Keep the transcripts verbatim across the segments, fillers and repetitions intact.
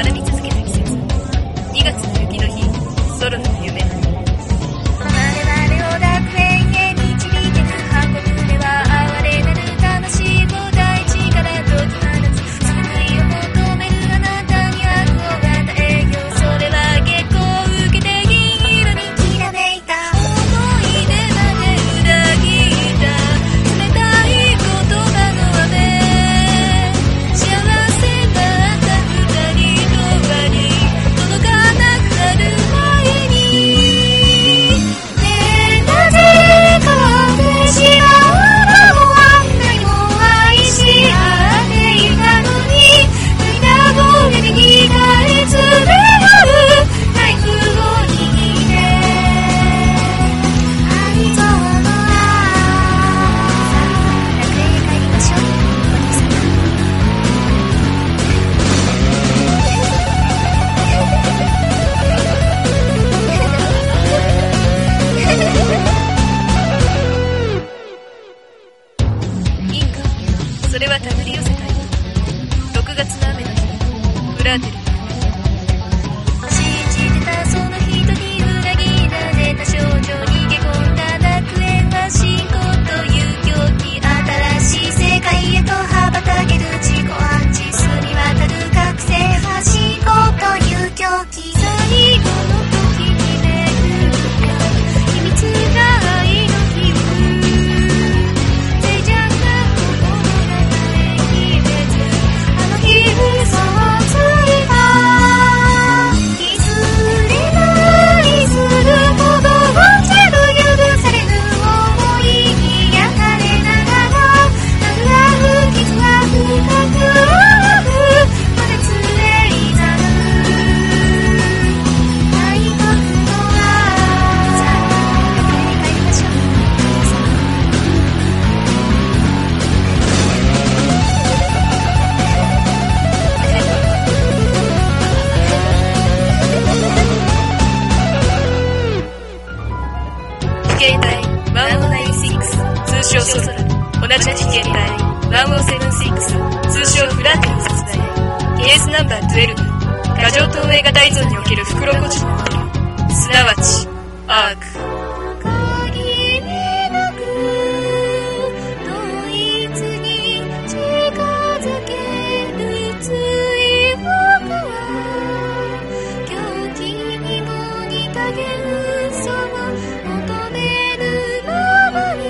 学び続けた季節。にがつの雪の日、ソロの夢。我々を楽園へ導ける反国では哀れなる魂を大地から解き放つ。救いを求めるあなたに悪を与えよう。それは月光を受けて銀色にきらめいた思い出まで裏切った冷たい言葉の雨。幸せだった二人の輪に届かなくなる前にねえなぜか私はあんなにも愛し合っていたのに涙声でにがりつめ合うナイフを握って愛との愛楽園へ帰りましょうお兄様。いいんか、それは手繰り寄せたい。ろくがつの雨の日、フラーテル。信じてたその人に裏切られた少女、逃げ込んだ楽園は信仰という狂気。新しい世界へと羽ばたける自己暗示、澄み渡る覚醒は信仰という狂気。最後の時にめぐった秘密が愛の記憶。脆弱な心が耐えきれず、あの日嘘をついた。いずれないすることを全部許されぬ想いに焼かれながら、殴らう傷は深くあるまでつれいざる大国の愛。さあ楽園へ帰りましょうお兄様。飛型体いちまるきゅう通称ソロラ、同じく飛型体いちまるなな通称フラーテルを殺害。ケースナンバーじゅうに、過剰投影型依存における袋小路の能力、すなわちアーク。限りなくドイツに近づける追憶は狂気にも似た幻想を求めるままに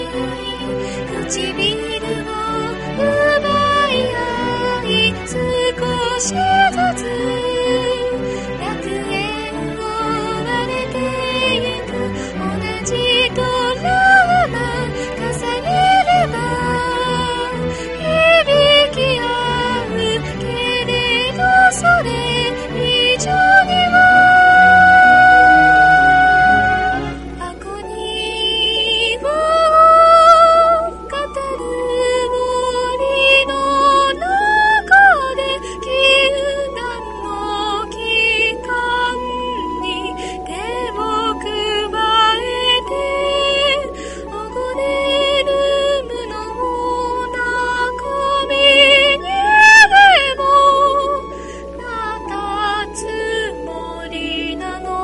唇を奪い合い、少しずつ楽園を割れてゆく。同じドラマ重ねれば響き合うけれど、それ以上にはアゴニーを語る森の中で禁断の期間に手を加えて、あごねる無の中身にでも立つつもりなの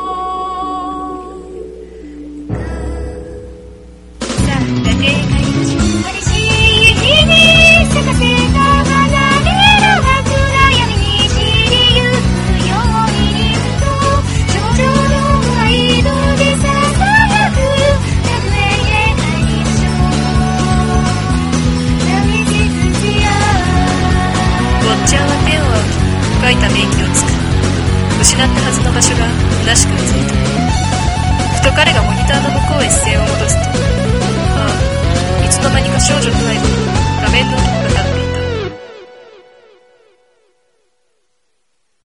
か。さあ楽園へ帰りましょう。激しい日に咲かせた花びらが暗闇に散りゆくようにと、少女の愛のでささやく楽園へ帰りましょう。ラメセクシアウォッチャーは手を仰ぎ、書いた名義を作る。失ったはずの場所が虚しく映ると、ふと彼がモニターの向こうへ視線を戻すと、ああ、いつの間にか少女と愛を